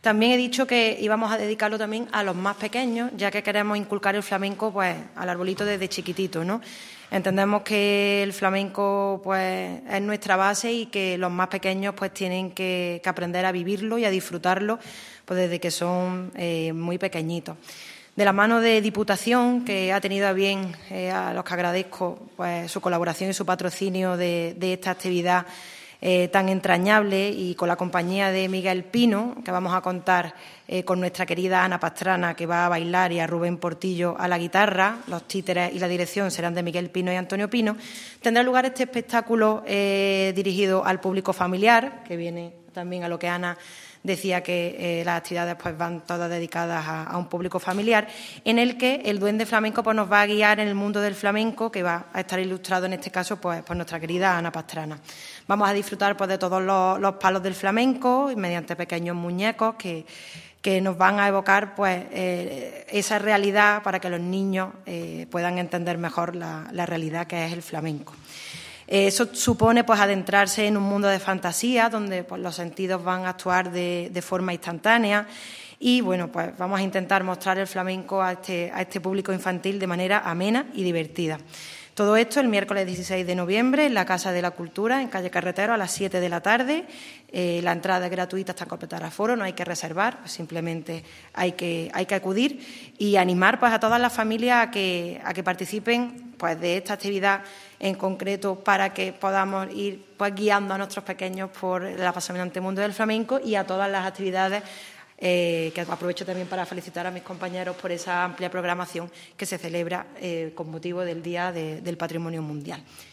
También he dicho que íbamos a dedicarlo también a los más pequeños, ya que queremos inculcar el flamenco pues al arbolito desde chiquitito, ¿no? Entendemos que el flamenco pues es nuestra base y que los más pequeños pues tienen que aprender a vivirlo y a disfrutarlo pues desde que son muy pequeñitos. De la mano de Diputación, que ha tenido a bien, a los que agradezco pues su colaboración y su patrocinio de esta actividad tan entrañable, y con la compañía de Miguel Pino, que vamos a contar con nuestra querida Ana Pastrana, que va a bailar, y a Rubén Portillo a la guitarra. Los títeres y la dirección serán de Miguel Pino y Antonio Pino. Tendrá lugar este espectáculo dirigido al público familiar, que viene también a lo que Ana decía, que las actividades pues van todas dedicadas a un público familiar, en el que el duende flamenco pues nos va a guiar en el mundo del flamenco, que va a estar ilustrado en este caso pues por nuestra querida Ana Pastrana. Vamos a disfrutar pues de todos los palos del flamenco y mediante pequeños muñecos que nos van a evocar pues esa realidad, para que los niños puedan entender mejor la realidad que es el flamenco. Eso supone pues adentrarse en un mundo de fantasía, donde pues los sentidos van a actuar de forma instantánea, y bueno, pues vamos a intentar mostrar el flamenco a este público infantil de manera amena y divertida. Todo esto el miércoles 16 de noviembre en la Casa de la Cultura, en calle Carretero, a las 7 de la tarde. La entrada es gratuita hasta completar aforo, no hay que reservar, pues simplemente hay que acudir, y animar pues a todas las familias a que participen pues de esta actividad en concreto, para que podamos ir pues guiando a nuestros pequeños por el apasionante mundo del flamenco, y a todas las actividades que aprovecho también para felicitar a mis compañeros por esa amplia programación que se celebra con motivo del Día del Patrimonio Mundial.